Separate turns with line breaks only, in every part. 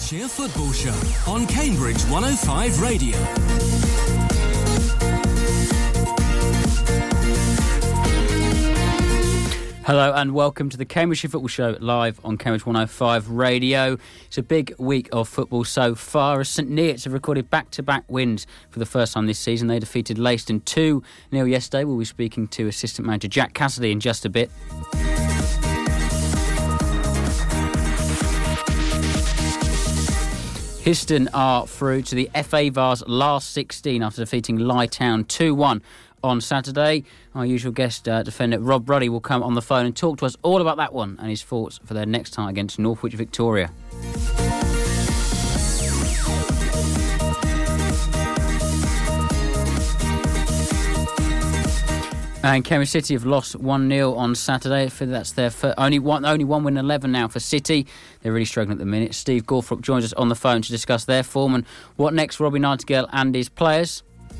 Cambridgeshire Football Show on Cambridge 105 Radio.
Hello and welcome to the Cambridgeshire Football Show live on Cambridge 105 Radio. It's a big week of football so far as St Neots have recorded back-to-back wins for the first time this season. They defeated Leiston 2-0 yesterday. We'll be speaking to assistant manager Jack Cassidy in just a bit. Histon are through to the FA Vars last 16 after defeating Lye Town 2-1 on Saturday. Our usual guest, defender Rob Ruddy, will come on the phone and talk to us all about that one and his thoughts for their next tie against Northwich Victoria. And Cambridge City have lost 1-0 on Saturday. That's their only one win 11 now for City. They're really struggling at the minute. Steve Gorthrope joins us on the phone to discuss their form and what next for Robbie Nightingale and his players.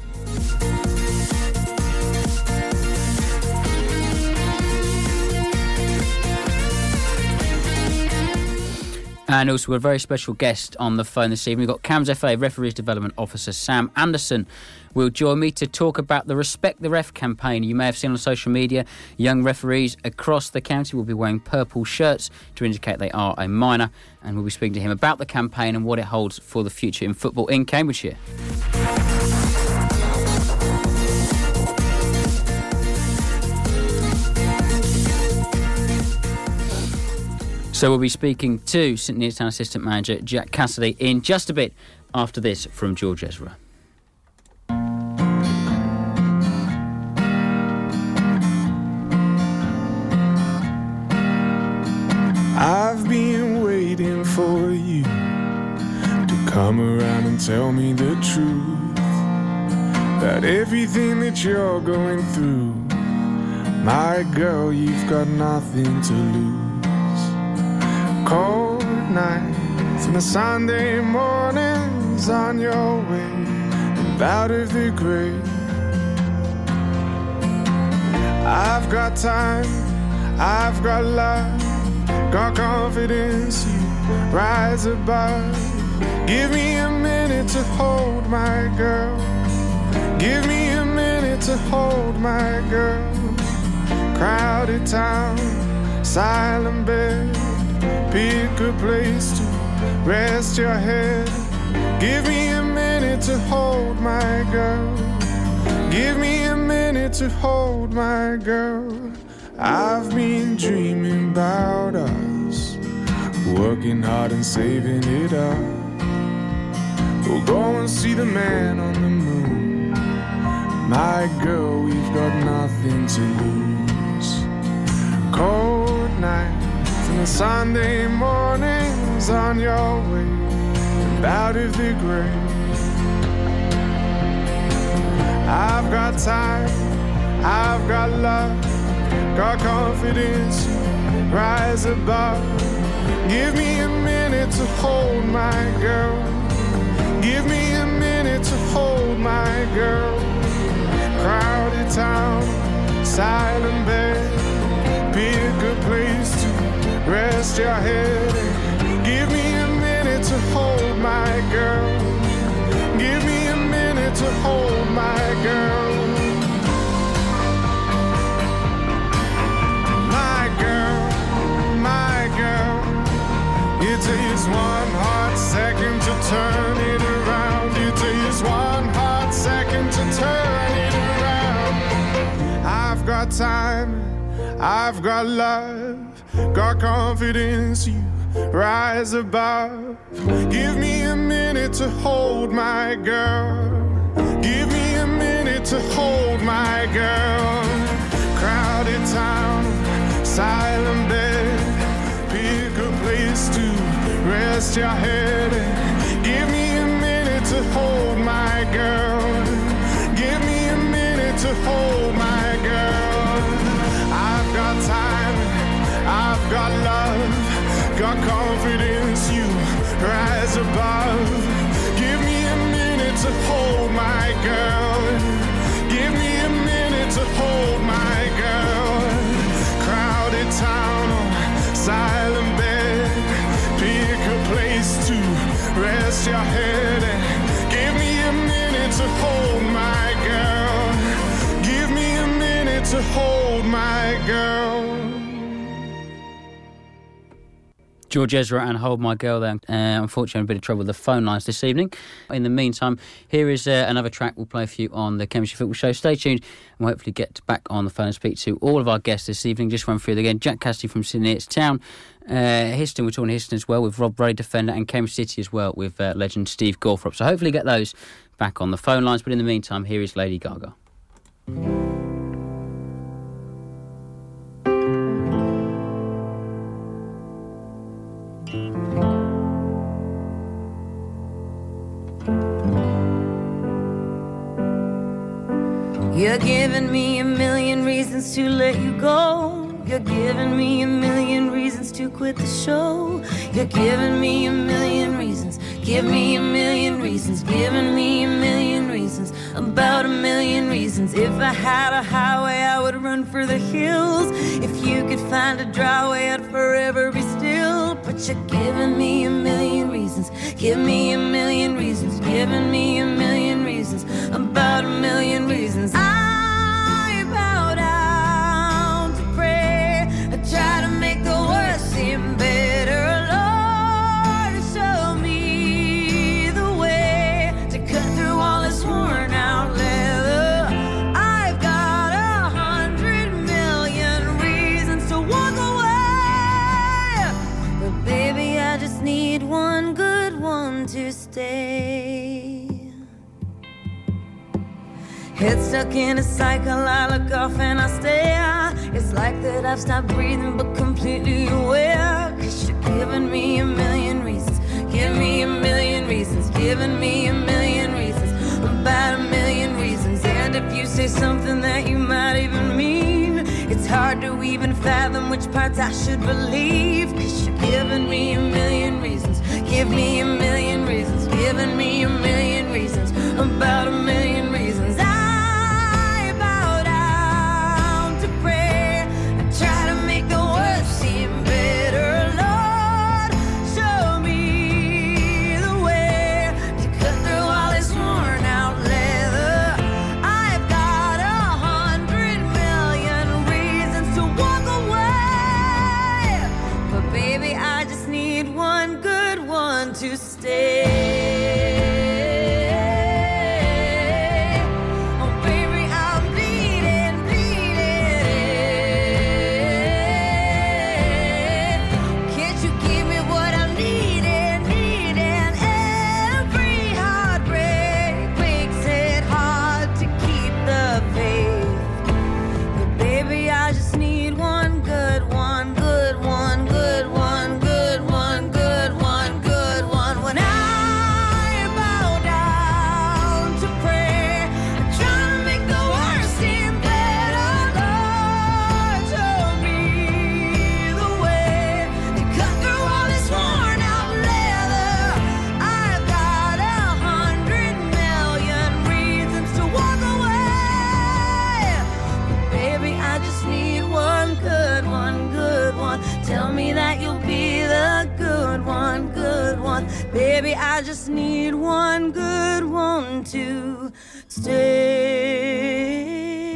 And also a very special guest on the phone this evening. We've got CAMS FA Referees Development Officer Sam Anderson will join me to talk about the Respect the Ref campaign. You may have seen on social media, young referees across the county will be wearing purple shirts to indicate they are a minor. And we'll be speaking to him about the campaign and what it holds for the future in football in Cambridgeshire. So we'll be speaking to St Neots Town Assistant Manager Jack Cassidy in just a bit after this from George Ezra.
I've been waiting for you to come around and tell me the truth about everything that you're going through. My girl, you've got nothing to lose. Cold nights and the Sunday mornings on your way and out of the grave. I've got time, I've got love, got confidence, you rise above. Give me a minute to hold my girl. Give me a minute to hold my girl. Crowded town, silent bed, pick a place to rest your head. Give me a minute to hold my girl. Give me a minute to hold my girl. I've been dreaming about us, working hard and saving it up. We'll go and see the man on the moon. My girl, we've got nothing to lose. Cold night and the Sunday mornings on your way and out of the grave. I've got time, I've got love, got confidence, rise above. Give me a minute to hold my girl. Give me a minute to hold my girl. Crowded town, silent bed, pick a place to rest your head. Give me a minute to hold my girl. Give me a minute to hold my girl. My girl, my girl. It takes one hot second to turn it around. It takes one hot second to turn it around. I've got time, I've got love, got confidence, you rise above. Give me a minute to hold my girl. Give me a minute to hold my girl. Crowded town, silent bed, pick a place to rest your head. Give me a minute to hold my girl. Give me a minute to hold my girl. I've got time, I've got love, got confidence, you rise above. Give me a minute to hold my girl. Give me a minute to hold my girl. Crowded town, silent bed, pick a place to to hold my girl.
George Ezra and Hold My Girl there. Unfortunately, a bit of trouble with the phone lines this evening. In the meantime, here is another track we'll play for you on the Cambridgeshire Football Show. Stay tuned and we'll hopefully get back on the phone and speak to all of our guests this evening. Just run through it again. Jack Cassidy from St Neots Town. Histon, we're talking Histon as well with Rob Bray, defender, and Cambridge City as well with legend Steve Gorthrop. So hopefully get those back on the phone lines. But in the meantime, here is Lady Gaga.
You're giving me a million reasons to let you go. You're giving me a million reasons to quit the show. You're giving me a million reasons. Give me a million reasons. Giving me a million reasons. About a million reasons. If I had a highway, I would run for the hills. If you could find a dry way, I'd forever be still. But you're giving me a million reasons. Give me a million reasons. Giving me a million reasons. About a million reasons. I bow down to pray. I try to make the worst seem better. Lord, show me the way to cut through all this worn out leather. I've got 100 million reasons to walk away, but baby, I just need one good one to stay. Head stuck in a cycle, I look off and I stare. It's like that I've stopped breathing but completely aware. 'Cause you're giving me a million reasons. Give me a million reasons. Giving me a million reasons. About a million reasons. And if you say something that you might even mean, it's hard to even fathom which parts I should believe. 'Cause you're giving me a million reasons. Give me a million reasons. Giving me a million reasons. About a million reasons. I bow down to pray. I try to make the worst seem better. Lord, show me the way to cut through all this worn out leather. I've got 100 million reasons to walk away, but baby, I just need one good one to stay. Oh baby, I'm bleeding, bleeding. Can't you give me what I'm needing, needing? Every heartbreak makes it hard to keep the faith, but baby, I just need one good one, good one, good one, good one, good one, good one. When I bow down to pray, I try to make the worst seem better. Lord, show me the way to cut through all this worn out leather. I've got 100 million reasons to walk away, but baby, I just need one good one, good one. Tell me that you'll be the good one, good one. Baby, I just need one good one to stay.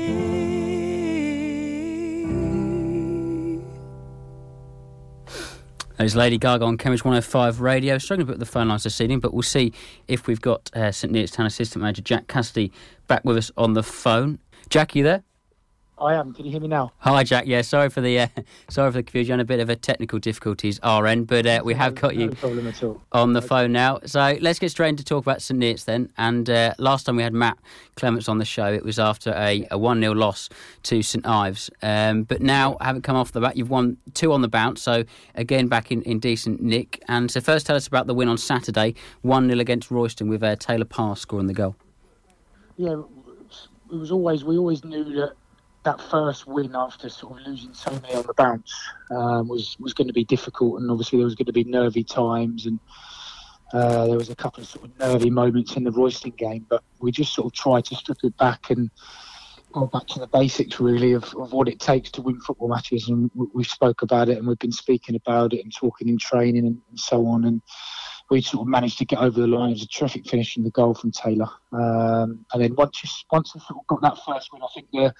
There's Lady Gaga on Cambridge 105 Radio. Struggling to put the phone lines this evening, but we'll see if we've got St Neots Town Assistant Manager Jack Cassidy back with us on the phone. Jack, you there?
I am. Can you hear me now?
Hi, Jack. Yeah, sorry for the confusion. A bit of a technical difficulties our end, but we have got you
No problem at all.
on the phone now. So let's get straight into talk about St Neots then. And last time we had Matt Clements on the show, it was after a 1-0 loss to St Ives. But now, having come off the bat, you've won 2 on the bounce. So again, back in decent nick. And so first, tell us about the win on Saturday, 1-0 against Royston with Taylor Parr scoring the goal.
Yeah, we always knew that first win after sort of losing so many on the bounce was going to be difficult, and obviously there was going to be nervy times, and there was a couple of sort of nervy moments in the Royston game, but we just sort of tried to strip it back and go back to the basics really of what it takes to win football matches, and we spoke about it, and we've been speaking about it and talking in training and so on, and we sort of managed to get over the line. It was a terrific finish in the goal from Taylor, and then once we sort of got that first win, I think the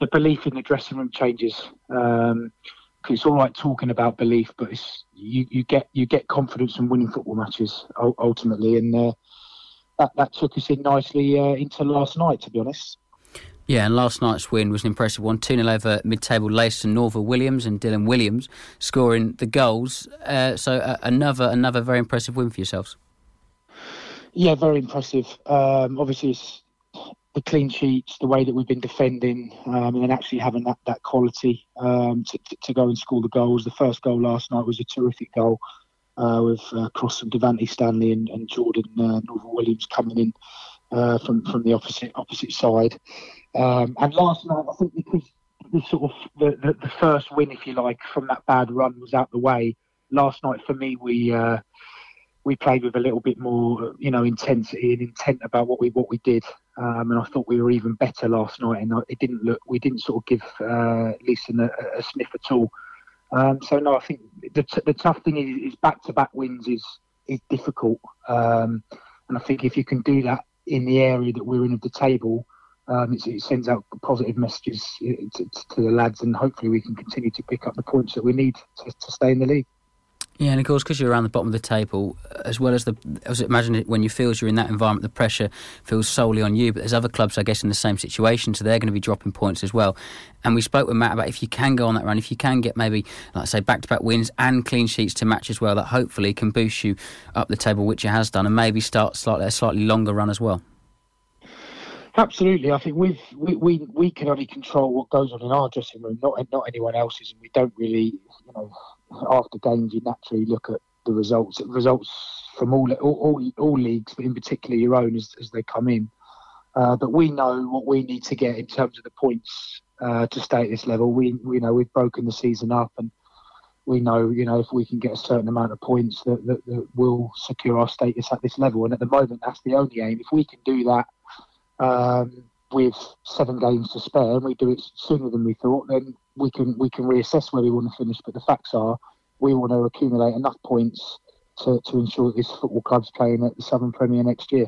the belief in the dressing room changes. 'Cause it's all right talking about belief, but it's you get confidence from winning football matches ultimately, and that took us in nicely into last night, to be honest.
Yeah, and last night's win was an impressive one. 2-0 over mid-table Leicester, Norva Williams and Dylan Williams scoring the goals. So another very impressive win for yourselves.
Yeah, very impressive. Obviously, it's the clean sheets, the way that we've been defending, and then actually having that quality to go and score the goals. The first goal last night was a terrific goal with cross from Devante Stanley and Jordan Norva Williams coming in from the opposite side. And last night, I think because the first win, if you like, from that bad run was out the way. Last night for me, we played with a little bit more, intensity and intent about what we did, and I thought we were even better last night. And we didn't sort of give Leeson a sniff at all. So no, I think the tough thing is back-to-back wins is difficult, and I think if you can do that in the area that we're in of the table, it sends out positive messages to the lads, and hopefully we can continue to pick up the points that we need to stay in the league.
Yeah, and of course, because you're around the bottom of the table, as well as imagine it when you feel you're in that environment, the pressure feels solely on you. But there's other clubs, I guess, in the same situation, so they're going to be dropping points as well. And we spoke with Matt about if you can go on that run, if you can get maybe, like I say, back-to-back wins and clean sheets to match as well, that hopefully can boost you up the table, which it has done, and maybe start a slightly longer run as well.
Absolutely, I think we can only control what goes on in our dressing room, not anyone else's, and we don't really, after games you naturally look at the results from all leagues, but in particular your own as they come in. But we know what we need to get in terms of the points to stay at this level. We know we've broken the season up, and we know if we can get a certain amount of points that will secure our status at this level. And at the moment, that's the only aim. If we can do that. With 7 games to spare, and we do it sooner than we thought, then we can reassess where we want to finish. But the facts are, we want to accumulate enough points to ensure that this football club's playing at the Southern Premier next year.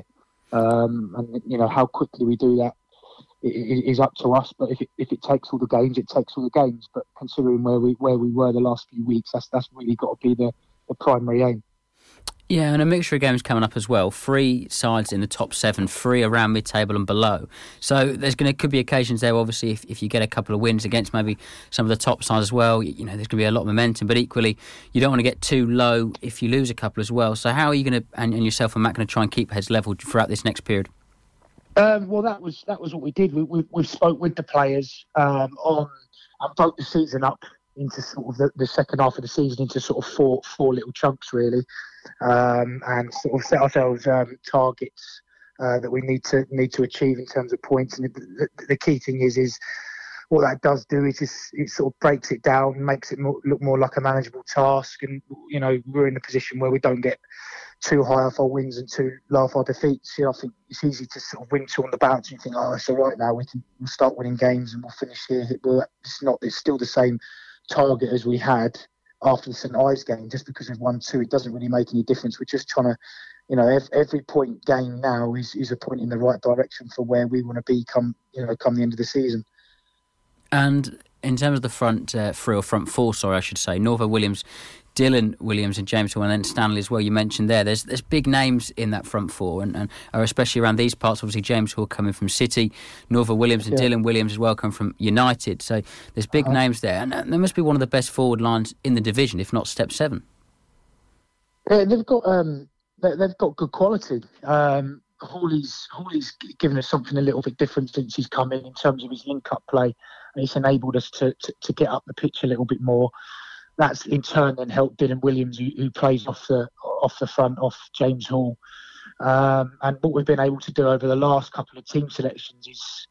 And how quickly we do that is up to us. But if it takes all the games, it takes all the games. But considering where we were the last few weeks, that's really got to be the primary aim.
Yeah, and a mixture of games coming up as well. 3 sides in the top 7, 3 around mid-table and below. So could be occasions there, obviously, if you get a couple of wins against maybe some of the top sides as well, there's going to be a lot of momentum. But equally, you don't want to get too low if you lose a couple as well. So how are you going to, and yourself and Matt, going to try and keep heads level throughout this next period?
Well, that was what we did. We spoke with the players and broke the season up into sort of the second half of the season into sort of four little chunks really, and sort of set ourselves targets that we need to achieve in terms of points. And the key thing is what that does do is it sort of breaks it down, makes it look more like a manageable task. And we're in a position where we don't get too high off our wins and too low off our defeats. I think it's easy to sort of win 2 on the bounce and you think, it's all right now, we'll start winning games and we'll finish here. Well, it's still the same target as we had after the St Ives game. Just because we've won 2, it doesn't really make any difference. We're just trying to, every point gained now is a point in the right direction for where we want to be come the end of the season. And
in terms of the front 3 or front 4, I should say, Norva Williams, Dylan Williams and James Hall, and then Stanley as well, you mentioned there. There's big names in that front 4 and are especially around these parts. Obviously, James Hall coming from City, Norva Williams and Dylan Williams as well come from United. So there's big names there. And there must be one of the best forward lines in the division, if not step 7.
Yeah, they've got good quality. Hawley's given us something a little bit different since he's come in terms of his link-up play, and he's enabled us to get up the pitch a little bit more. That's in turn then helped Dylan Williams, who plays off the front, off James Hall. And what we've been able to do over the last couple of team selections is,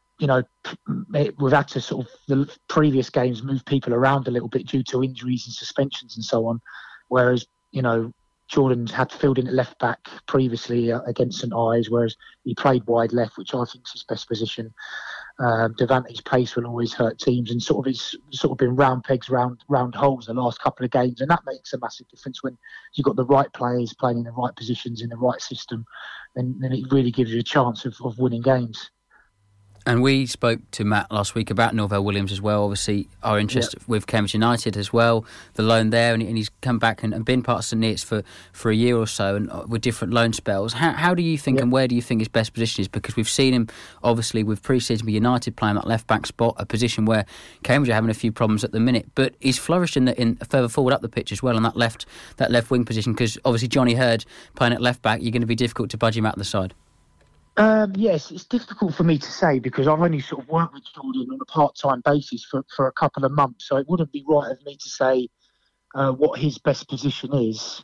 we've had to sort of the previous games move people around a little bit due to injuries and suspensions and so on. Whereas, Jordan had filled in at left back previously against St Ives, whereas he played wide left, which I think is his best position. Devante's pace will always hurt teams, and it's been round pegs, round holes the last couple of games, and that makes a massive difference when you've got the right players playing in the right positions in the right system. Then it really gives you a chance of winning games.
And we spoke to Matt last week about Norvell Williams as well. Obviously, our interest with Cambridge United as well, the loan there, and he's come back and been part of St Neots for a year or so, and with different loan spells. How do you think, and where do you think his best position is? Because we've seen him, obviously, with pre-season with United playing that left-back spot, a position where Cambridge are having a few problems at the minute. But he's flourished in further forward up the pitch as well on that left wing position, because obviously Johnny Hurd playing at left-back, you're going to be difficult to budge him out the side.
Yes, it's difficult for me to say because I've only sort of worked with Jordan on a part-time basis for a couple of months, so it wouldn't be right of me to say what his best position is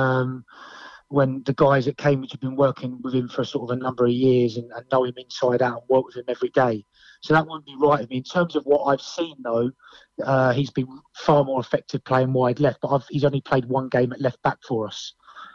when the guys at Cambridge have been working with him for sort of a number of years and know him inside out and work with him every day. So that wouldn't be right of me. In terms of what I've seen, though, he's been far more effective playing wide left, but he's only played one game at left back for us.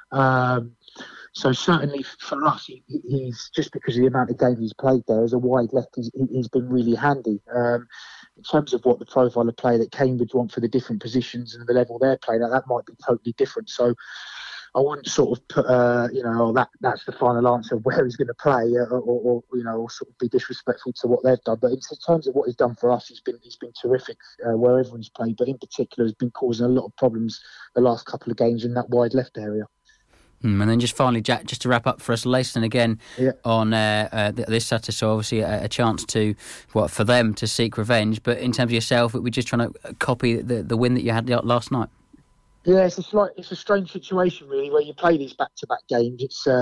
So certainly for us, he's just because of the amount of games he's played there as a wide left, he's been really handy. In terms of what the profile of play that Cambridge want for the different positions and the level they're playing at, that might be totally different. So I wouldn't sort of put, that's the final answer of where he's going to play, or sort of be disrespectful to what they've done. But in terms of what he's done for us, he's been terrific wherever he's played. But in particular, has been causing a lot of problems the last couple of games in that wide left area.
And then just finally, Jack, just to wrap up for us, Leiston again on this Saturday, so obviously a chance for them to seek revenge. But in terms of yourself, we're just trying to copy the win that you had last night.
Yeah, it's a strange situation really, where you play these back-to-back games.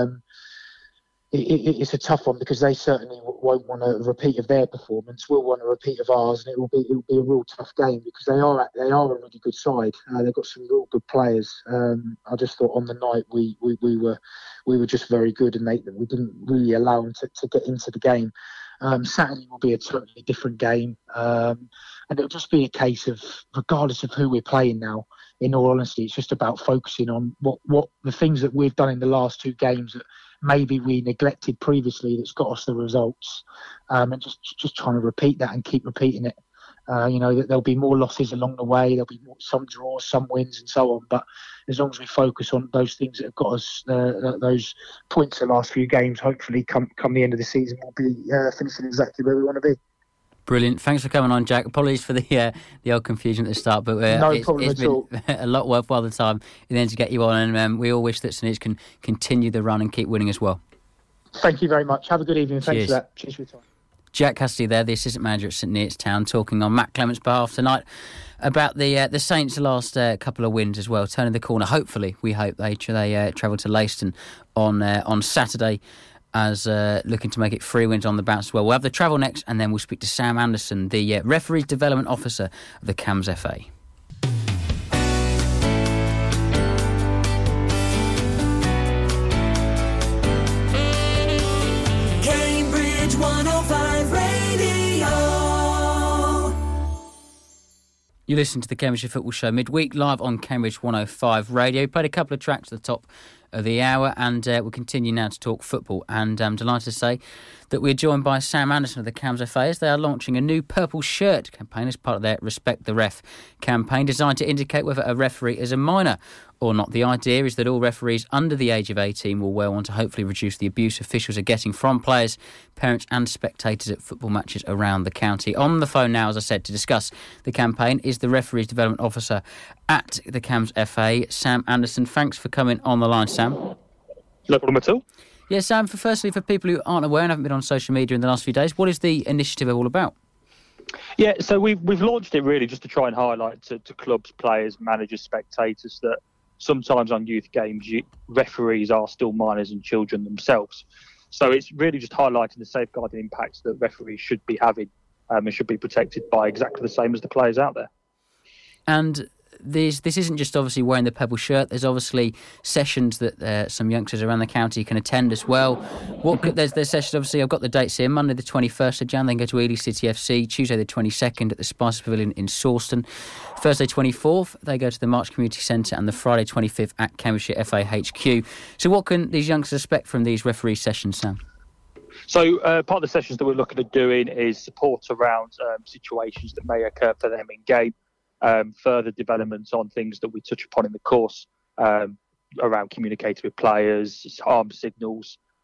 It's a tough one because they certainly won't want a repeat of their performance. We'll want a repeat of ours, and it will be a real tough game because they are a really good side. They've got some real good players. I just thought on the night we were just very good, and we didn't really allow them to get into the game. Saturday will be a totally different game, and it'll just be a case of, regardless of who we're playing now, in all honesty, it's just about focusing on what the things that we've done in the last two games that maybe we neglected previously that's got us the results, and just trying to repeat that and keep repeating it. That there'll be more losses along the way, there'll be some draws, some wins and so on, but as long as we focus on those things that have got us those points the last few games, hopefully come the end of the season we'll be finishing exactly where we want to be.
Brilliant. Thanks for coming on, Jack. Apologies for the old confusion at the start, but it's been a lot worthwhile the time in the end to get you on, and we all wish that St Neots can continue the run and keep winning as well.
Thank you very much. Have a good evening. Thanks for that. Cheers for your time. Jack
Cassidy there, the assistant manager at St Neots Town, talking on Matt Clement's behalf tonight about the Saints' last couple of wins as well, turning the corner. Hopefully, we hope they travel to Leiston on Saturday, as looking to make it 3 wins on the bounce as well. We'll have the travel next, and then we'll speak to Sam Anderson, the referees development officer of the CAMS FA.
Cambridge 105 Radio.
You listen to the Cambridgeshire Football Show midweek, live on Cambridge 105 Radio. Played a couple of tracks at the top of the hour, and we'll continue now to talk football. And I'm delighted to say that we're joined by Sam Anderson of the CAMS FA as they are launching a new purple shirt campaign as part of their Respect the Ref campaign, designed to indicate whether a referee is a minor or not. The idea is that all referees under the age of 18 will wear one to hopefully reduce the abuse officials are getting from players, parents and spectators at football matches around the county. On the phone now, as I said, to discuss the campaign is the Referees Development Officer at the CAMS FA, Sam Anderson. Thanks for coming on the line, Sam.
No problem at all.
Yeah, Sam, firstly, for people who aren't aware and haven't been on social media in the last few days, what is the initiative all about?
Yeah, so we've launched it really just to try and highlight to clubs, players, managers, spectators that sometimes on youth games, referees are still minors and children themselves. So it's really just highlighting the safeguarding impacts that referees should be having and should be protected by exactly the same as the players out there.
And this isn't just obviously wearing the purple shirt. There's obviously sessions that some youngsters around the county can attend as well. There's sessions, obviously, I've got the dates here. Monday the 21st of Jan, then go to Ely City FC. Tuesday the 22nd at the Spice Pavilion in Sawston. Thursday 24th, they go to the March Community Centre, and the Friday 25th at Cambridgeshire FA HQ. So what can these youngsters expect from these referee sessions, Sam?
So part of the sessions that we're looking at doing is support around situations that may occur for them in game. Further developments on things that we touch upon in the course around communicating with players, arm signals,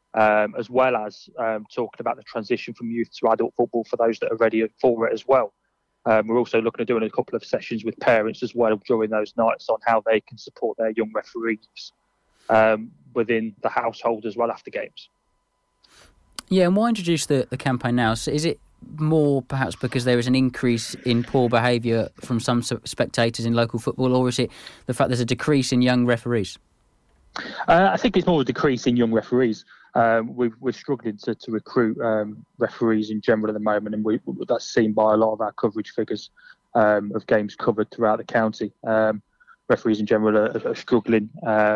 as well as talking about the transition from youth to adult football for those that are ready for it as well. We're also looking at doing a couple of sessions with parents as well during those nights on how they can support their young referees within the household as well after games.
Yeah, and why introduce the campaign now? So is it more perhaps because there is an increase in poor behaviour from some spectators in local football, or is it the fact there's a decrease in young referees?
I think it's more a decrease in young referees. We're struggling to recruit referees in general at the moment, and that's seen by a lot of our coverage figures of games covered throughout the county. Referees in general are struggling.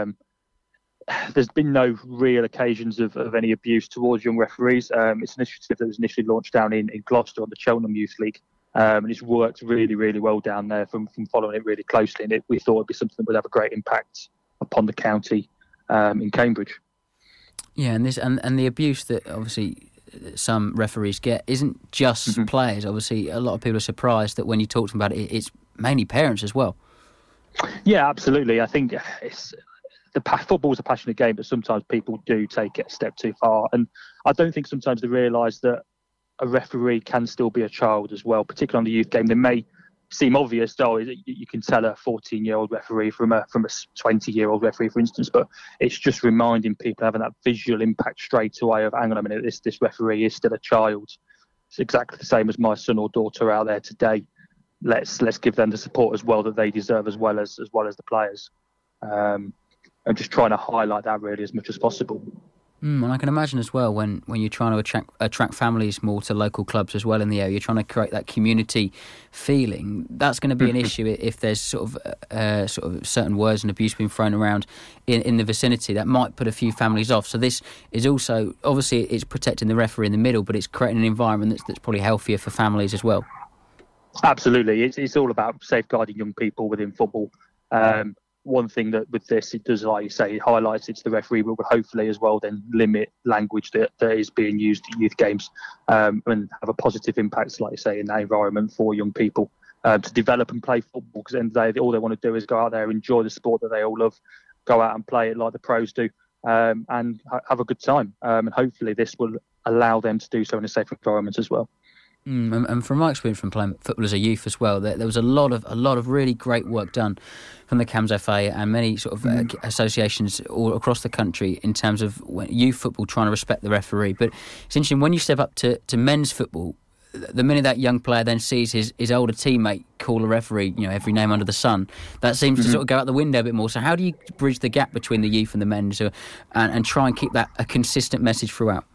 There's been no real occasions of any abuse towards young referees. It's an initiative that was initially launched down in Gloucester on the Cheltenham Youth League, and it's worked really, really well down there from following it really closely. And we thought it'd be something that would have a great impact upon the county in Cambridge. Yeah,
and the abuse that obviously some referees get isn't just players. Obviously, a lot of people are surprised that when you talk to them about it, it's mainly parents as well.
Yeah, absolutely. I think football's a passionate game, but sometimes people do take it a step too far. And I don't think sometimes they realise that a referee can still be a child as well, particularly on the youth game. They may seem obvious, though, you can tell a 14-year-old referee from a 20-year-old referee, for instance, but it's just reminding people, having that visual impact straight away of, hang on a minute, this referee is still a child. It's exactly the same as my son or daughter out there today. Let's give them the support as well that they deserve, as well as the players. And just trying to highlight that really as much as possible.
And I can imagine as well when you're trying to attract families more to local clubs as well in the area, you're trying to create that community feeling. That's going to be an issue if there's sort of certain words and abuse being thrown around in the vicinity. That might put a few families off. So this is also, obviously, it's protecting the referee in the middle, but it's creating an environment that's probably healthier for families as well.
Absolutely, it's all about safeguarding young people within football. One thing that with this, it does, like you say, it highlights it's the referee, but will hopefully as well then limit language that is being used at youth games and have a positive impact, like you say, in that environment for young people to develop and play football. Because at the end of the day, all they want to do is go out there, enjoy the sport that they all love, go out and play it like the pros do, and have a good time. And hopefully this will allow them to do so in a safe environment as well.
And from my experience from playing football as a youth as well, there was a lot of really great work done from the CAMS FA and many sort of associations all across the country in terms of youth football trying to respect the referee. But it's interesting, when you step up to men's football, the minute that young player then sees his older teammate call a referee, every name under the sun, that seems to sort of go out the window a bit more. So how do you bridge the gap between the youth and the men's and try and keep that a consistent message throughout?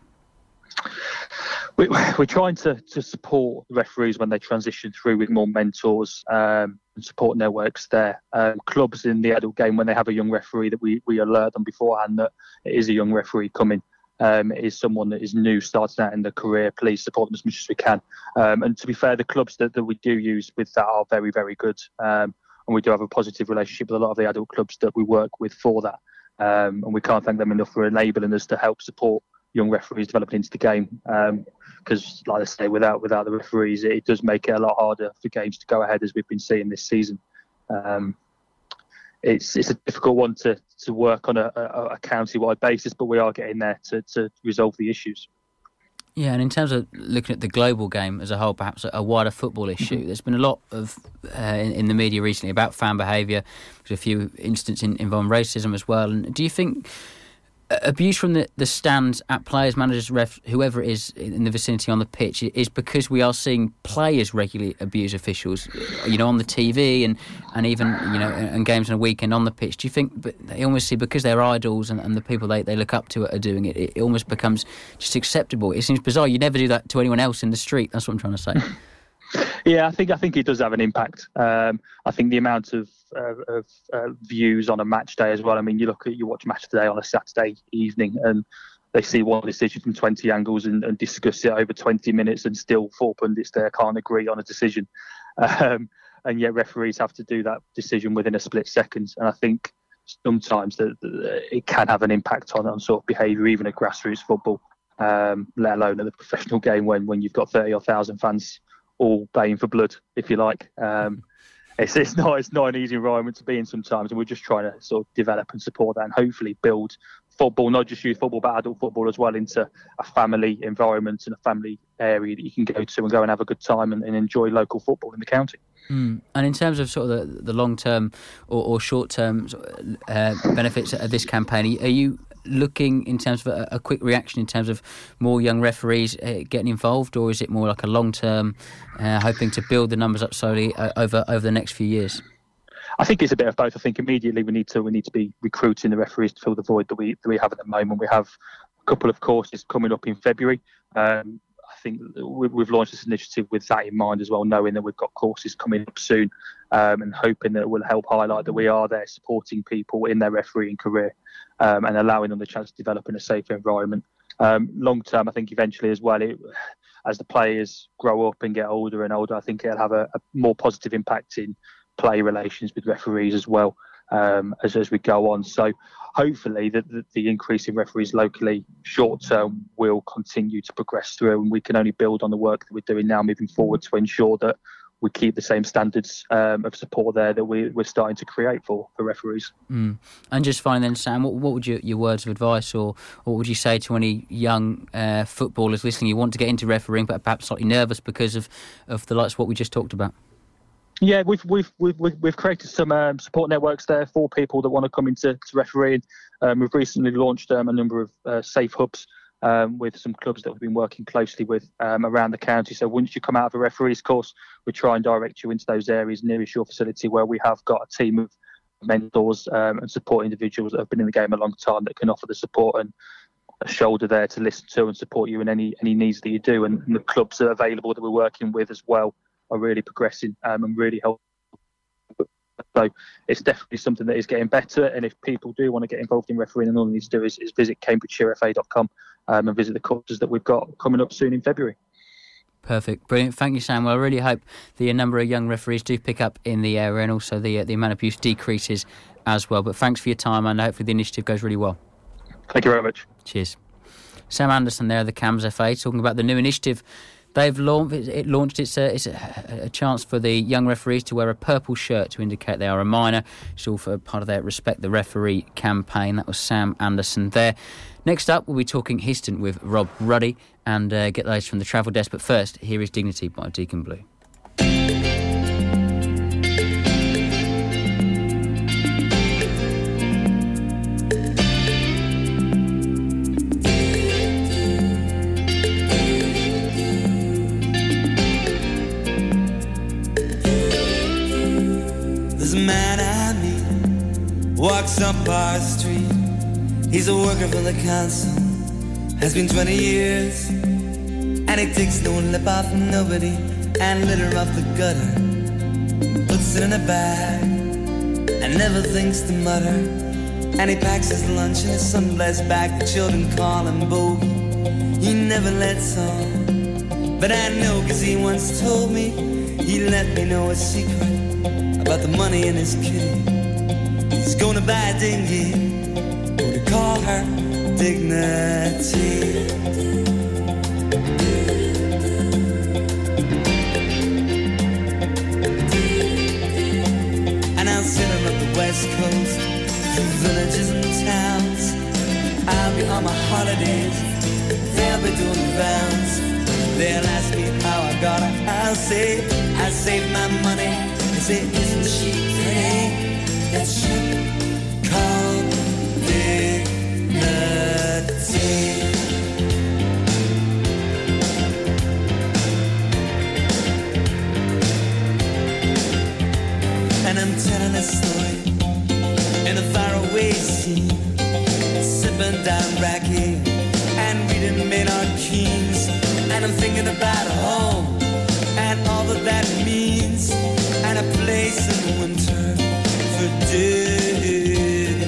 We're trying to support referees when they transition through with more mentors and supporting their works there. Clubs in the adult game, when they have a young referee, that we alert them beforehand that it is a young referee coming. It is someone that is new, starting out in their career. Please support them as much as we can. And to be fair, the clubs that we do use with that are very, very good. And we do have a positive relationship with a lot of the adult clubs that we work with for that. And we can't thank them enough for enabling us to help support young referees developing into the game, because like I say, without the referees, it does make it a lot harder for games to go ahead, as we've been seeing this season. It's a difficult one to work on a county-wide basis, but we are getting there to resolve the issues.
Yeah, and in terms of looking at the global game as a whole, perhaps a wider football issue, there's been a lot of in the media recently about fan behaviour. There's a few instances involving racism as well. And do you think abuse from the stands at players, managers, refs, whoever it is in the vicinity on the pitch is because we are seeing players regularly abuse officials, on the TV and even, and games on a weekend on the pitch? Do you think they almost see, because they're idols and the people they look up to are doing it, it almost becomes just acceptable? It seems bizarre. You never do that to anyone else in the street. That's what I'm trying to say.
Yeah, I think it does have an impact. I think the amount of views on a match day as well. I mean, you watch Match of the Day on a Saturday evening, and they see one decision from 20 angles and discuss it over 20 minutes, and still 4 pundits there can't agree on a decision. And yet referees have to do that decision within a split second. And I think sometimes it can have an impact on sort of behaviour, even at grassroots football, let alone at the professional game when you've got 30,000 fans all baying for blood, if you like. it's not an easy environment to be in sometimes, and we're just trying to sort of develop and support that, and hopefully build football, not just youth football, but adult football as well, into a family environment and a family area that you can go to and go and have a good time and enjoy local football in the county.
And in terms of sort of the long-term or short-term benefits of this campaign, are you looking in terms of a quick reaction in terms of more young referees getting involved, or is it more like a long-term, hoping to build the numbers up slowly over the next few years?
I think it's a bit of both. I think immediately we need to be recruiting the referees to fill the void that we have at the moment. We have a couple of courses coming up in February. I think we've launched this initiative with that in mind as well, knowing that we've got courses coming up soon, and hoping that it will help highlight that we are there supporting people in their refereeing career, and allowing them the chance to develop in a safer environment. Long term, I think eventually as well, as the players grow up and get older and older, I think it'll have a more positive impact in player relations with referees as well, as we go on. So hopefully the increase in referees locally short term will continue to progress through, and we can only build on the work that we're doing now moving forward to ensure that we keep the same standards of support there that we're starting to create for referees. And
just finally then, Sam, what would your words of advice, or what would you say to any young footballers listening who want to get into refereeing but are perhaps slightly nervous because of the likes of what we just talked about?
Yeah, we've created some support networks there for people that want to come into refereeing. We've recently launched a number of safe hubs with some clubs that we've been working closely with around the county. So once you come out of a referee's course, we try and direct you into those areas nearest your facility where we have got a team of mentors and support individuals that have been in the game a long time that can offer the support and a shoulder there to listen to and support you in any needs that you do. And the clubs that are available that we're working with as well are really progressing and really helpful. So it's definitely something that is getting better, and if people do want to get involved in refereeing, then all they need to do is visit cambridgeshirefa.com and visit the courses that we've got coming up soon in February.
Perfect. Brilliant. Thank you, Sam. Well, I really hope the number of young referees do pick up in the area, and also the amount of abuse decreases as well. But thanks for your time, and hopefully the initiative goes really well.
Thank you very much.
Cheers. Sam Anderson there, the CAMS FA, talking about the new initiative they've launched. It's a chance for the young referees to wear a purple shirt to indicate they are a minor. It's all for part of their Respect the Referee campaign. That was Sam Anderson there. Next up, we'll be talking Histon with Rob Ruddy and get those from the travel desk. But first, here is Dignity by Deacon Blue.
There's a man I meet, walks up our street. He's a worker for the council, has been 20 years. And he takes no lip off nobody and litter off the gutter. Puts it in a bag and never thinks to mutter. And he packs his lunch in his sunglass bag. The children call him Bogey, he never lets on. But I know 'cause he once told me, he let me know a secret about the money in his kitty. He's gonna buy a dinghy, gonna call her Dignity. And I'll send him up the west coast, through villages and towns. I'll be on my holidays, they'll be doing the rounds. They'll ask me how I got it, I'll say I saved my money. Say, isn't she pretty? That ship called Dignity. And I'm telling a story in a faraway scene, sipping down raki and reading Maynard Keynes. And I'm thinking about home and all that means, and a place in the winter for dignity.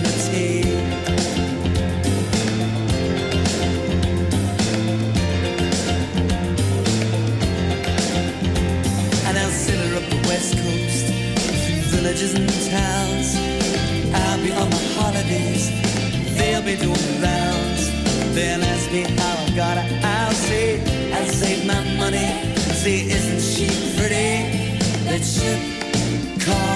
And I'll sail her up the west coast, through villages and towns. I'll be on my holidays, they'll be doing the rounds. They'll ask me how I got it, I'll say I saved my money. Say, isn't she pretty? That ship called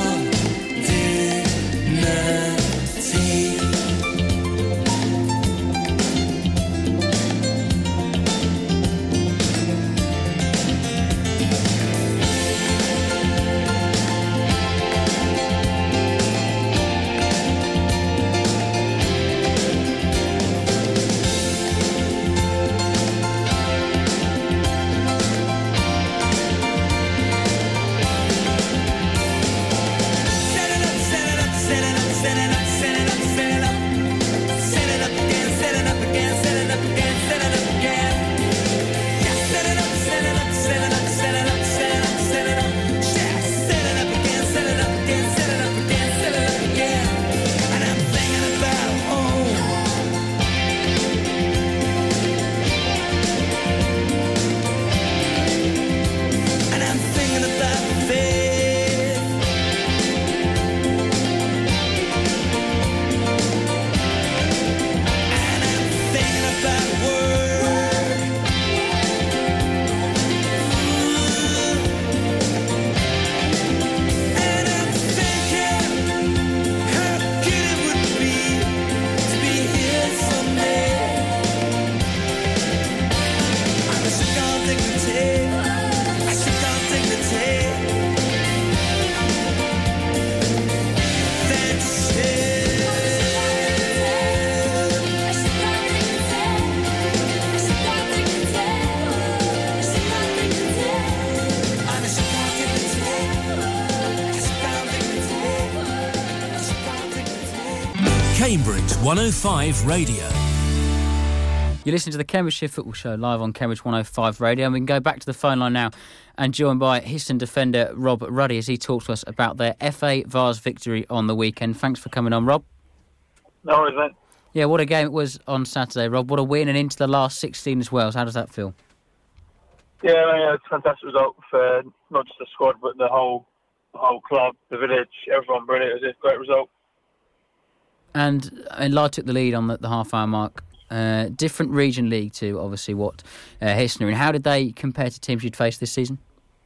Cambridge 105 Radio.
You're listening to the Cambridgeshire Football Show live on Cambridge 105 Radio, and we can go back to the phone line now and joined by Histon defender Rob Ruddy as he talks to us about their FA Vase victory on the weekend. Thanks for coming on, Rob.
No worries, mate.
Yeah, what a game it was on Saturday, Rob. What a win, and into the last 16 as well. So how does that feel?
Yeah, it's a fantastic result for not just the squad, but the whole club, the village, everyone. Brilliant. It was a great result.
And Lyre took the lead on the half-hour mark. Different region league to obviously what Histon are in. How did they compare to teams you'd faced this season?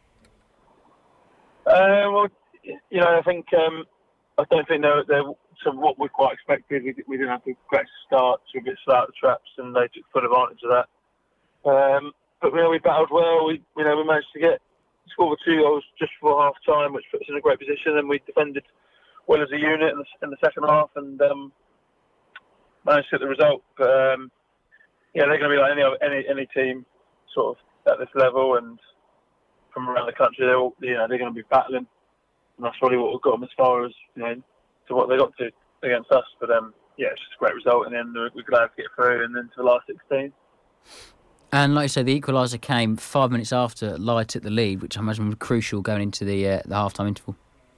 Well, I think I don't think they're what we quite expected. We didn't have the greatest start, so we got slow out the traps, and they took full advantage of that. But we battled well. We managed to score 2 goals just before half time, which puts us in a great position, and we defended well as a unit in the second half, and managed to get the result. But they're going to be like any team sort of at this level and from around the country. They're going to be battling, and that's probably what got them as far as to what they got to against us. But it's just a great result, and then we're glad to get through and then to the last 16.
And like you say, the equaliser came 5 minutes after Lyre took the lead, which I imagine was crucial going into the half-time interval.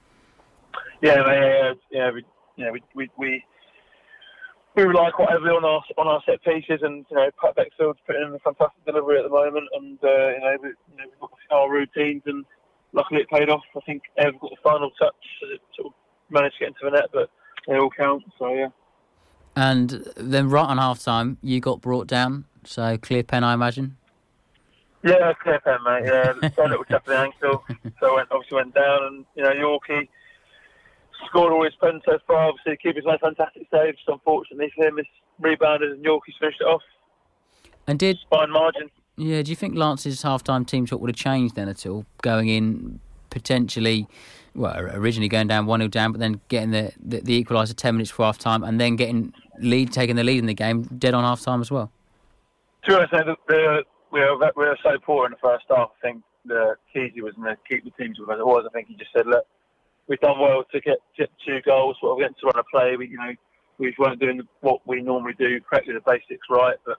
We rely quite heavily on our set pieces, and Pat Beckfield's putting in a fantastic delivery at the moment, and we've got our routines, and luckily it paid off. I think Ev got the final touch, so it sort of managed to get into the net, but they all count. So yeah.
And then right on half time, you got brought down. So clear pen, I imagine.
Yeah, clear pen, mate. Yeah, a little tap of the ankle, so obviously went down, and Yorkie scored all his pens so far. Obviously, keeper's made fantastic saves. Unfortunately for him, it's rebounded and Yorkie's finished it off.
And
fine margin.
Yeah, do you think Lance's half-time team talk would have changed then at all? Going in potentially, originally going down 1-0 down, but then getting the equaliser 10 minutes before half-time, and then taking the lead in the game dead on half-time as well?
To be honest, we were so poor in the first half. I think the Keezy was going to keep the teams as it was. I think he just said, look, we've done well to get 2 goals. We're getting to run a play. We weren't doing what we normally do, correctly the basics right. But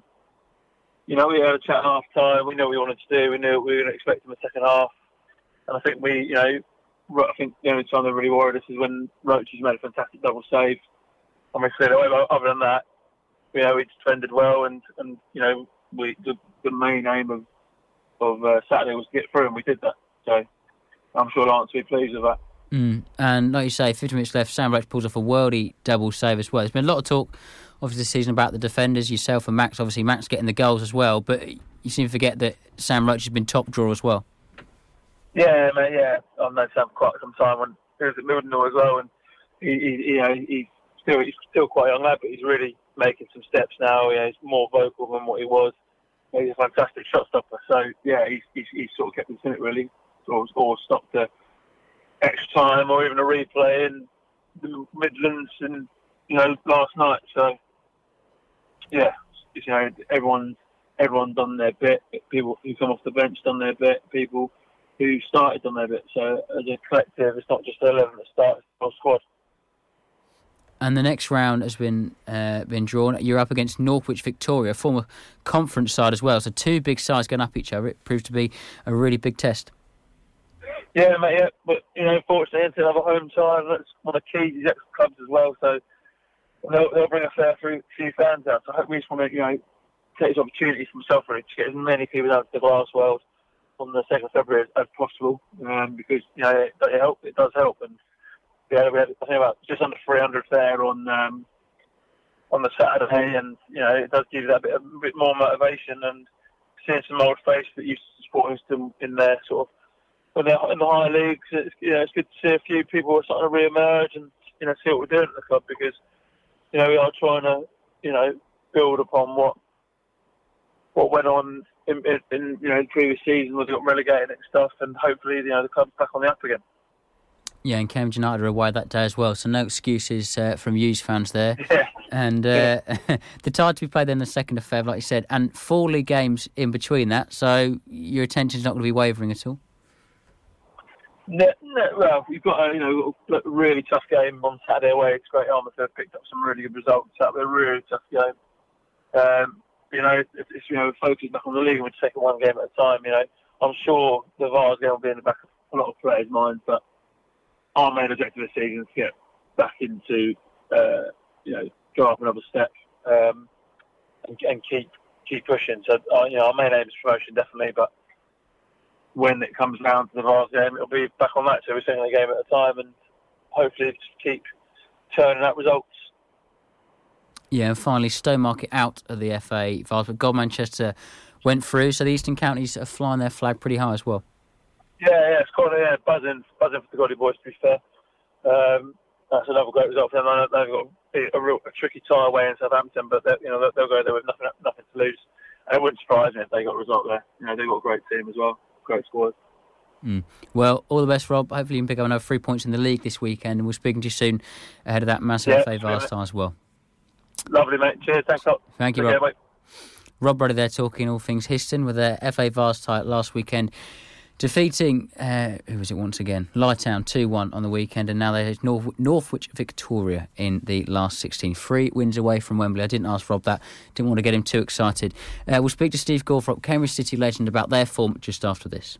we had a chat at half time. We knew what we wanted to do. We knew what we were going to expect in the second half. And I think I think the only time they really worried us is when Roach has made a fantastic double save. And we said, other than that, we defended well, and the main aim of Saturday was to get through, and we did that. So I'm sure Lance will be pleased with that.
And like you say, 50 minutes left, Sam Roach pulls off a worldy double save as well. There's been a lot of talk, obviously, this season about the defenders, yourself and Max. Obviously, Max getting the goals as well, but you seem to forget that Sam Roach has been top drawer as well.
Yeah, mate, yeah. I've known Sam for quite some time when he was at Mildenhall as well, and he's still quite a young lad, but he's really making some steps now. He's more vocal than what he was. He's a fantastic shot stopper. So yeah, he's sort of kept us in it really, or stopped the extra time or even a replay in the Midlands and last night. So yeah, everyone's done their bit. People who come off the bench done their bit. People who started done their bit. So as a collective, it's not just the 11 that started, it's the whole squad.
And the next round has been drawn. You're up against Northwich Victoria, a former conference side as well. So 2 big sides going up each other. It proved to be a really big test.
Yeah, mate. Yeah, but unfortunately, into another home side. That's one of Keys' ex-clubs as well. So they'll bring a fair few fans out. So I hope we just want to take this opportunity for myself really to get as many people out to the glass world on the 2nd of February as possible, because it does help. And yeah, we had I think about just under 300 there on the Saturday, and it does give you that bit more motivation, and seeing some old faces that used to support us in their sort of when they're in the higher leagues. It's good to see a few people are starting to re-emerge and see what we're doing at the club, because we are trying to build upon what went on in previous seasons when they got relegated and stuff, and hopefully the club's back on the up again.
Yeah, and Cambridge United are away that day as well, so no excuses from Hughes fans there.
Yeah.
And the tie to be played then the 2nd of Feb, like you said, and 4 league games in between that, so your attention's not going to be wavering at all?
Well, we've got a really tough game on Saturday away. It's Great Yarmouth. They've picked up some really good results. That'll be a really tough game. It's focusing back on the league and we're taking one game at a time. I'm sure the Vars game will be in the back of a lot of players' minds, but our main objective this season is to get back into, go up another step and keep pushing. So, our main aim is promotion, definitely, but when it comes down to the Vars game, it'll be back on that. So we're taking a game at a time and hopefully just keep turning out results.
Yeah, and finally, Stowmarket out of the FA Vars, but God Manchester went through, so the Eastern Counties are flying their flag pretty high as well.
Yeah, it's quite buzzing for the Goddy boys, to be fair. That's another great result for them. I know they've got a tricky tie away in Southampton, but they'll go there with nothing to lose. And it wouldn't surprise me if they got a result there. They've got a great team as well, great squad.
Well, all the best, Rob. Hopefully you can pick up another 3 points in the league this weekend, and we'll speak to you soon ahead of that massive FA Vars tie as well.
Lovely, mate. Cheers. Thanks a lot.
Thank you, Rob. Yeah, Rob Ruddy there talking all things Histon with their FA Vars tie last weekend, defeating, who was it once again? Lytown 2-1 on the weekend, and now they have Northwich Victoria in the last 16. 3 wins away from Wembley. I didn't ask Rob that. Didn't want to get him too excited. We'll speak to Steve Gorthrop, Cambridge City legend, about their form just after this.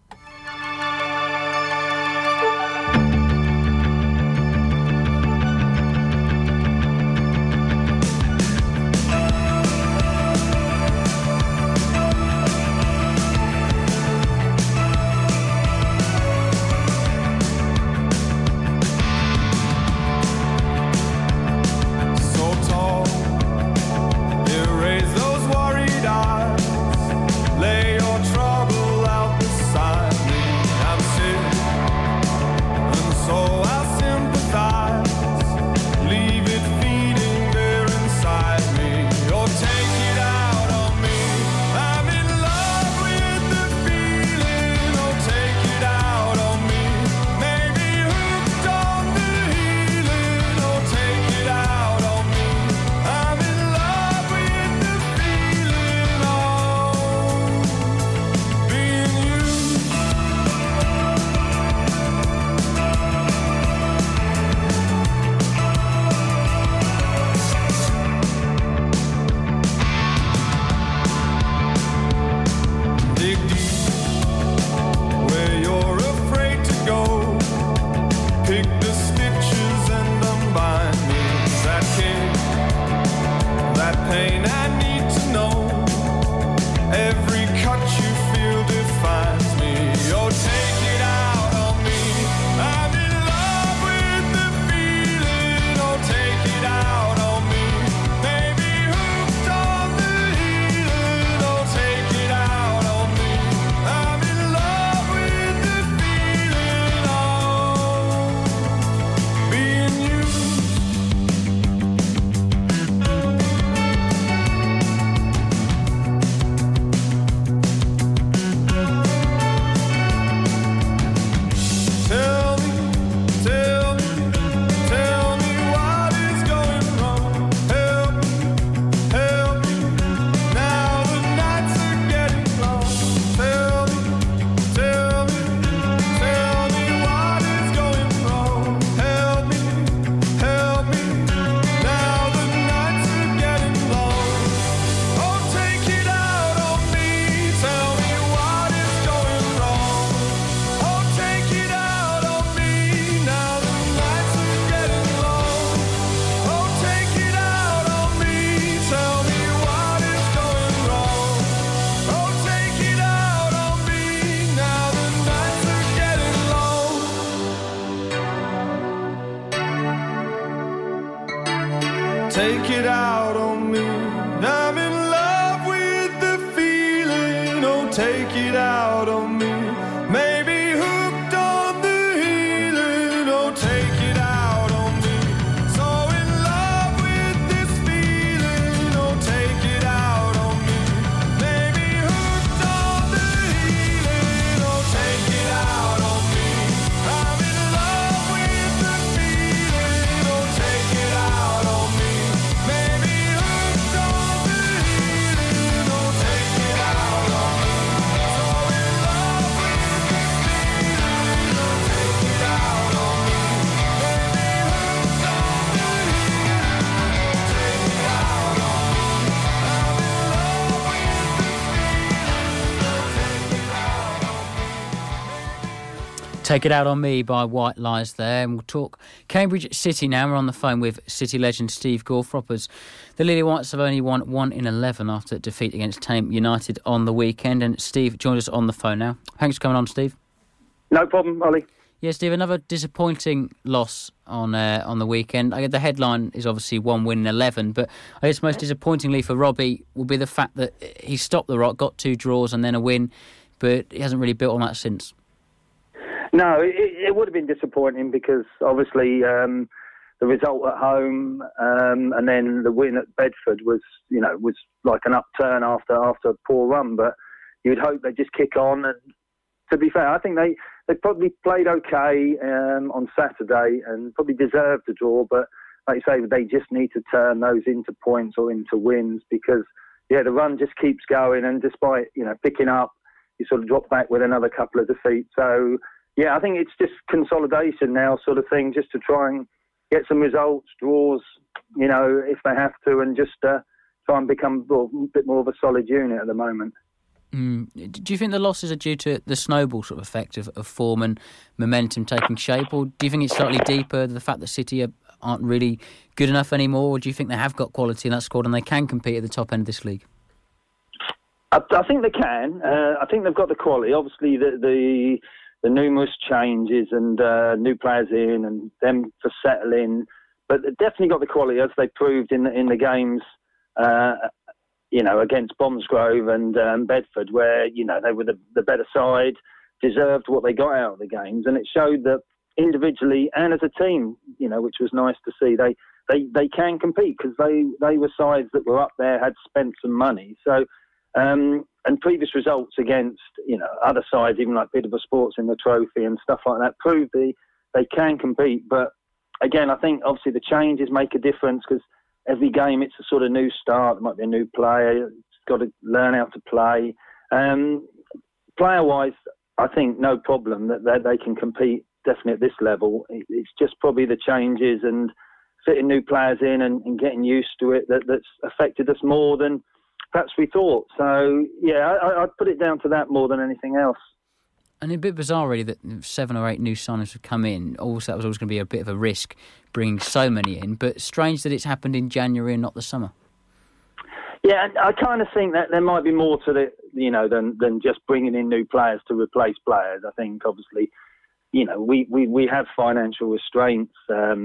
Take it out on me. I'm in love with the feeling. Oh, take it out on me. Maybe hooked on the healing. Oh, take it out on me. So in love with this feeling. Oh, take it out on me. Maybe hooked on the healing. Oh, take it out on me. I'm in love with the feeling. Oh, take it out on me. Maybe hooked on the healing. Oh, take it out on me. So in love.
Take It Out on Me by White Lies there. And we'll talk Cambridge City now. We're on the phone with City legend Steve Gawthorpe. The Lily Whites have only won 1 in 11 after defeat against Tame United on the weekend. And Steve joins us on the phone now. Thanks for coming on, Steve.
No problem, Ollie.
Yeah, Steve, another disappointing loss on the weekend. The headline is obviously 1 win in 11, but I guess most disappointingly for Robbie will be the fact that he stopped the rot, got 2 draws and then a win, but he hasn't really built on that since.
No, it would have been disappointing because obviously the result at home and then the win at Bedford was like an upturn after a poor run. But you'd hope they'd just kick on. And to be fair, I think they probably played okay on Saturday and probably deserved a draw. But like you say, they just need to turn those into points or into wins because the run just keeps going. And despite picking up, you sort of drop back with another couple of defeats. So. Yeah, I think it's just consolidation now sort of thing, just to try and get some results, draws, if they have to, and just try and become a bit more of a solid unit at the moment.
Do you think the losses are due to the snowball sort of effect of form and momentum taking shape, or do you think it's slightly deeper, the fact that City aren't really good enough anymore, or do you think they have got quality in that squad and they can compete at the top end of this league?
I think they can. I think they've got the quality. Obviously, the numerous changes and new players in and them for settling, but they've definitely got the quality as they proved in the games, against Bromsgrove and Bedford, where they were the better side, deserved what they got out of the games, and it showed that individually and as a team, which was nice to see, they can compete because they were sides that were up there, had spent some money, so. And previous results against, other sides, even like Peterborough Sports in the trophy and stuff like that, prove they can compete. But again, I think obviously the changes make a difference because every game it's a sort of new start. There might be a new player. It's got to learn how to play. Player-wise, I think no problem that they can compete definitely at this level. It's just probably the changes and fitting new players in and getting used to it that's affected us more than perhaps we thought. So, yeah, I'd put it down to that more than anything else.
And a bit bizarre, really, that 7 or 8 new signings have come in. Also, that was always going to be a bit of a risk, bringing so many in. But strange that it's happened in January and not the summer.
Yeah, I kind of think that there might be more to it, than just bringing in new players to replace players. I think, obviously, we have financial restraints.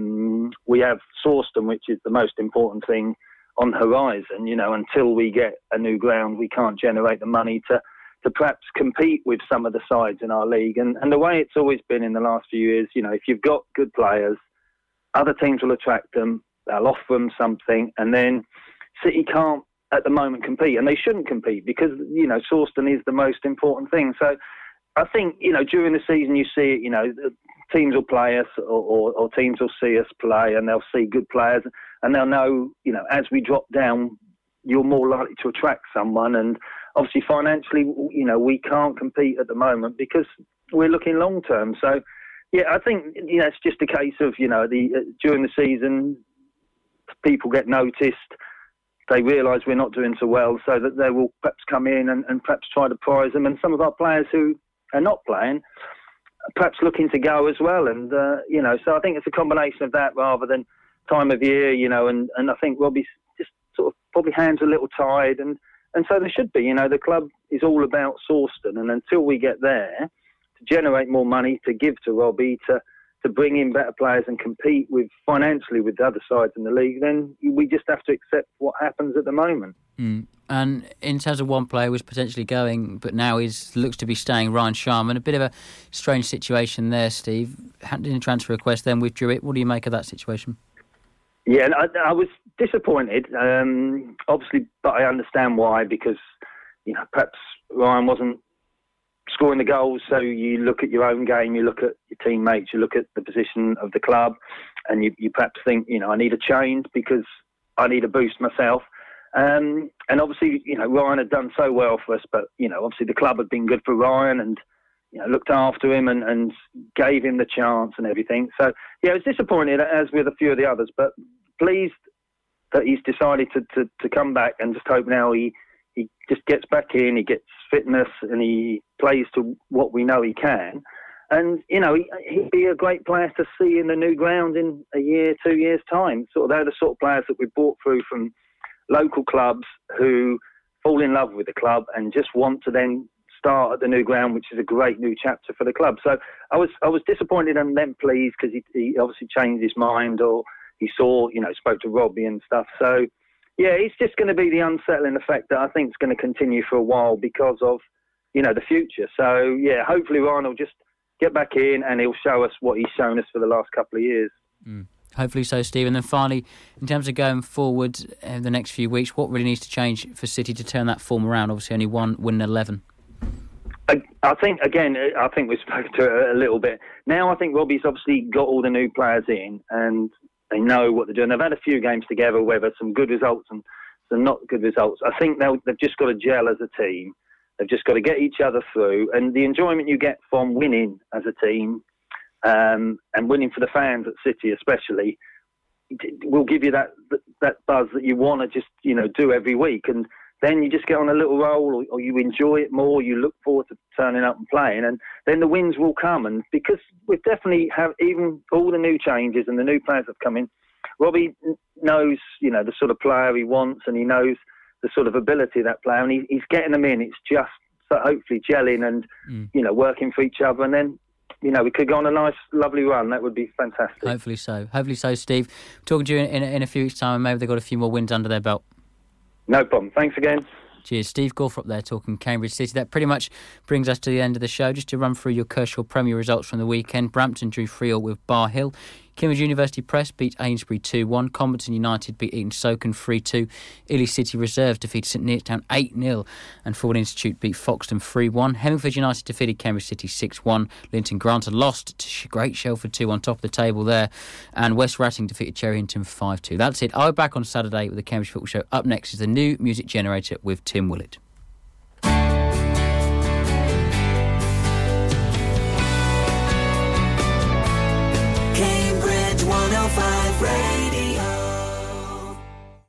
We have Sawston, which is the most important thing on the horizon, until we get a new ground, we can't generate the money to perhaps compete with some of the sides in our league. And the way it's always been in the last few years, if you've got good players, other teams will attract them, they'll offer them something, and then City can't at the moment compete, and they shouldn't compete because, Sawston is the most important thing. So I think, during the season you see it, teams will play us or teams will see us play and they'll see good players and they'll know, as we drop down, you're more likely to attract someone. And obviously financially, we can't compete at the moment because we're looking long term. So, yeah, I think, it's just a case of, during the season, people get noticed. They realise we're not doing so well, so that they will perhaps come in and perhaps try to prize them. And some of our players who are not playing, perhaps looking to go as well. And, so I think it's a combination of that rather than time of year, and I think Robbie's just sort of probably hands a little tied. And so there should be, the club is all about Sawston. And until we get there, to generate more money, to give to Robbie, to bring in better players and compete with financially with the other sides in the league, then we just have to accept what happens at the moment.
And in terms of one player who was potentially going, but now looks to be staying, Ryan Sharman, a bit of a strange situation there, Steve. Handed in a transfer request, then withdrew it. What do you make of that situation?
Yeah, and I was disappointed, obviously, but I understand why, because, perhaps Ryan wasn't scoring the goals, so you look at your own game, you look at your teammates, you look at the position of the club, and you perhaps think, I need a change because I need a boost myself. And obviously, Ryan had done so well for us, but, obviously the club had been good for Ryan and, looked after him and gave him the chance and everything. So, yeah, I was disappointed, as with a few of the others, but pleased that he's decided to come back, and just hope now he just gets back in, he gets fitness and he plays to what we know he can. And, you know, he'd be a great player to see in the new ground in a year, 2 years' time. They're the sort of players that we brought through from local clubs who fall in love with the club and just want to then start at the new ground, which is a great new chapter for the club. So I was disappointed and then pleased because he obviously changed his mind, or he saw, you know, spoke to Robbie and stuff. So, yeah, it's just going to be the unsettling effect that I think is going to continue for a while because of, you know, the future. So, yeah, hopefully Ryan will just get back in and he'll show us what he's shown us for the last couple of years.
Hopefully so, Steve. And then finally, in terms of going forward in the next few weeks, what really needs to change for City to turn that form around? Obviously only one win in 11.
I think we've spoken to it a little bit. Now I think Robbie's obviously got all the new players in and they know what they're doing. They've had a few games together, whether some good results and some not good results. I think they've just got to gel as a team. They've just got to get each other through. And the enjoyment you get from winning as a team and winning for the fans at City especially will give you that buzz that you want to just, you know, do every week. And then you just get on a little roll, or you enjoy it more, you look forward to turning up and playing, and then the wins will come. And because we definitely have, even all the new changes and the new players that have come in, Robbie knows, you know, the sort of player he wants, and he knows the sort of ability of that player, and he's getting them in. It's just hopefully gelling and, you know, working for each other, and then, you know, we could go on a nice, lovely run. That would be fantastic.
Hopefully so, Steve. Talking to you in a few weeks' time, and maybe they've got a few more wins under their belt. No
problem. Thanks again.
Cheers. Steve Gorthrop there talking Cambridge City. That pretty much brings us to the end of the show. Just to run through your Kershaw Premier results from the weekend. Brampton drew 3-3 with Bar Hill. Cambridge University Press beat Amesbury 2-1. Comberton United beat Eton Soken 3-2. Ely City Reserves defeated St Neots 8-0. And Ford Institute beat Foxton 3-1. Hemmingford United defeated Cambridge City 6-1. Linton Granter lost to Great Shelford 2 on top of the table there. And West Ratting defeated Cherry Hinton 5-2. That's it. I'll be back on Saturday with the Cambridge Football Show. Up next is the new music generator with Tim Willett.
Cambridge 105 Radio.